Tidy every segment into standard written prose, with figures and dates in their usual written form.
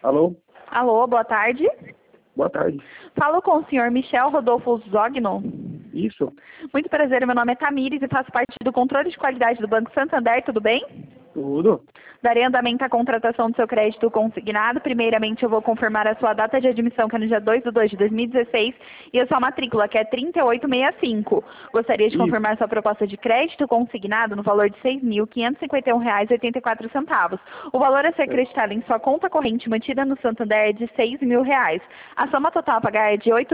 Alô? Alô, boa tarde. Boa tarde. Falo com o senhor Michel Rodolfo Zogno. Isso? Muito prazer, meu nome é Tamires e faço parte do controle de qualidade do Banco Santander, tudo bem? Tudo? Darei andamento à contratação do seu crédito consignado. Primeiramente, eu vou confirmar a sua data de admissão, que é no dia 2/2/2016, e a sua matrícula, que é 3865. Gostaria de Isso. confirmar sua proposta de crédito consignado no valor de R$ 6.551,84. O valor a ser acreditado em sua conta corrente mantida no Santander é de R$ 6.000. A soma total a pagar é de R$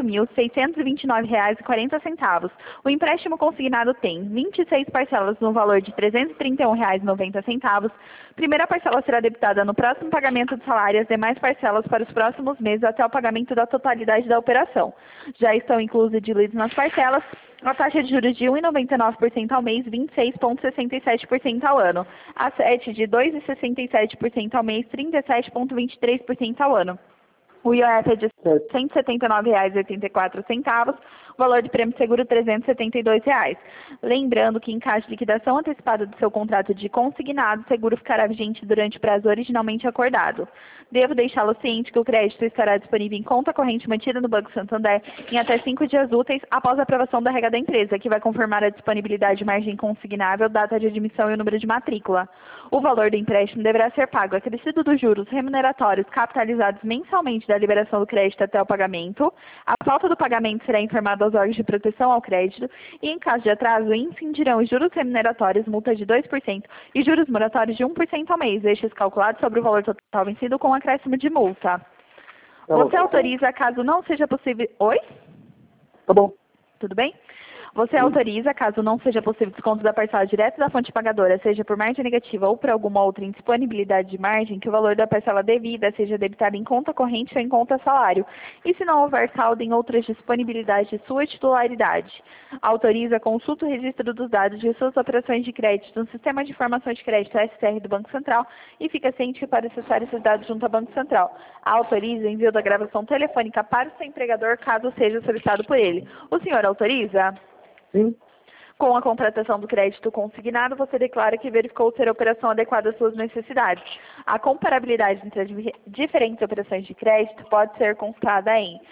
8.629,40. O empréstimo consignado tem 26 parcelas no valor de R$ 331,90. Primeira parcela será debitada no próximo pagamento do salário e as demais parcelas para os próximos meses até o pagamento da totalidade da operação. Já estão inclusos e diluídos nas parcelas a taxa de juros de 1,99% ao mês, 26,67% ao ano. A 7 de 2,67% ao mês, 37,23% ao ano. O IOF é de R$ 179,84, o valor de prêmio de seguro R$ 372. Lembrando que em caso de liquidação antecipada do seu contrato de consignado, o seguro ficará vigente durante o prazo originalmente acordado. Devo deixá-lo ciente que o crédito estará disponível em conta corrente mantida no Banco Santander em até 5 dias úteis após a aprovação da regra da empresa, que vai confirmar a disponibilidade de margem consignável, data de admissão e o número de matrícula. O valor do empréstimo deverá ser pago acrescido dos juros remuneratórios capitalizados mensalmente da liberação do crédito até o pagamento. A falta do pagamento será informada aos órgãos de proteção ao crédito e, em caso de atraso, incidirão os juros remuneratórios, multa de 2% e juros moratórios de 1% ao mês, estes calculados sobre o valor total vencido com acréscimo de multa. Tá bom. Você autoriza, caso não seja possível... Oi? Tá bom. Tudo bem? Você autoriza, caso não seja possível desconto da parcela direta da fonte pagadora, seja por margem negativa ou por alguma outra indisponibilidade de margem, que o valor da parcela devida seja debitado em conta corrente ou em conta salário, e se não houver saldo em outras disponibilidades de sua titularidade. Autoriza, consulta o registro dos dados de suas operações de crédito no Sistema de Informação de Crédito SCR do Banco Central e fica ciente que para acessar esses dados junto ao Banco Central. Autoriza o envio da gravação telefônica para o seu empregador, caso seja solicitado por ele. O senhor autoriza? Sim? Com a contratação do crédito consignado, você declara que verificou ser a operação adequada às suas necessidades. A comparabilidade entre as diferentes operações de crédito pode ser consultada em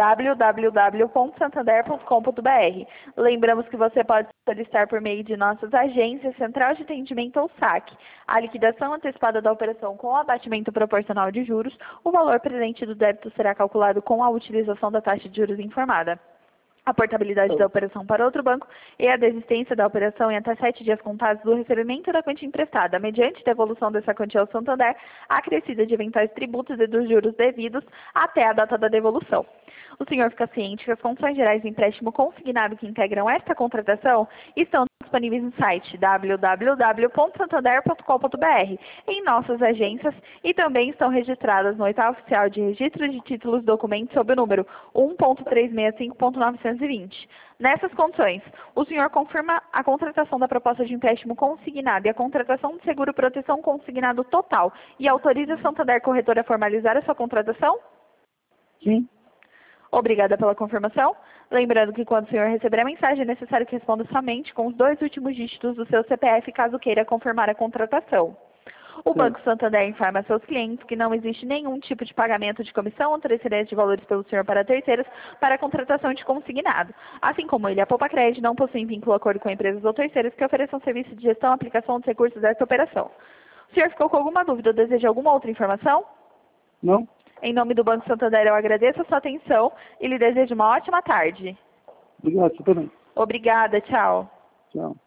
www.santander.com.br. Lembramos que você pode solicitar por meio de nossas agências, Central de Atendimento ou SAC, a liquidação antecipada da operação com o abatimento proporcional de juros. O valor presente do débito será calculado com a utilização da taxa de juros informada. A portabilidade da operação para outro banco e a desistência da operação em até 7 dias contados do recebimento da quantia emprestada, mediante devolução dessa quantia ao Santander, acrescida de eventuais tributos e dos juros devidos até a data da devolução. O senhor fica ciente que as condições gerais de empréstimo consignado que integram esta contratação estão disponíveis no site www.santander.com.br, em nossas agências, e também estão registradas no Oitavo Oficial de Registro de Títulos e Documentos sob o número 1.365.920. Nessas condições, o senhor confirma a contratação da proposta de empréstimo consignado e a contratação de seguro proteção consignado total e autoriza a Santander Corretora a formalizar a sua contratação? Sim. Obrigada pela confirmação. Lembrando que quando o senhor receber a mensagem, é necessário que responda somente com os 2 últimos dígitos do seu CPF, caso queira confirmar a contratação. O Banco Santander informa a seus clientes que não existe nenhum tipo de pagamento de comissão ou transferência de valores pelo senhor para terceiros para a contratação de consignado. Assim como ele, a Poupa Crédito não possui vínculo ou acordo com empresas ou terceiros que ofereçam serviço de gestão e aplicação dos recursos desta operação. O senhor ficou com alguma dúvida ou deseja alguma outra informação? Não? Em nome do Banco Santander, eu agradeço a sua atenção e lhe desejo uma ótima tarde. Obrigado, você também. Obrigada, tchau. Tchau.